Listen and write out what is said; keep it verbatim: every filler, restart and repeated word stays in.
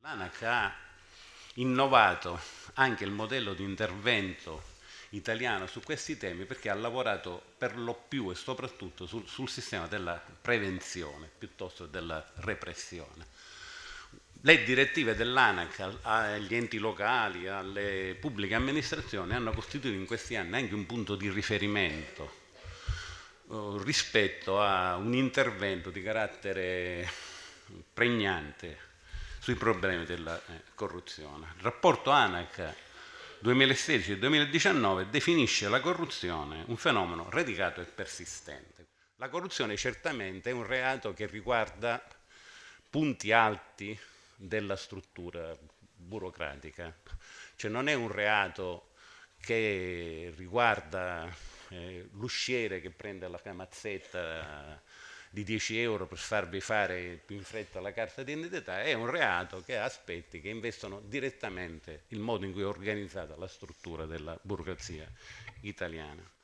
L'ANAC ha innovato anche il modello di intervento italiano su questi temi perché ha lavorato per lo più e soprattutto sul, sul sistema della prevenzione piuttosto che della repressione. Le direttive dell'ANAC agli enti locali, alle pubbliche amministrazioni hanno costituito in questi anni anche un punto di riferimento eh, rispetto a un intervento di carattere pregnante sui problemi della eh, corruzione. Il rapporto ANAC duemilasedici duemiladiciannove definisce la corruzione un fenomeno radicato e persistente. La corruzione certamente è un reato che riguarda punti alti della struttura burocratica, cioè non è un reato che riguarda eh, l'usciere che prende la mazzetta di dieci euro per farvi fare più in fretta la carta d'identità, è un reato che ha aspetti che investono direttamente il modo in cui è organizzata la struttura della burocrazia italiana.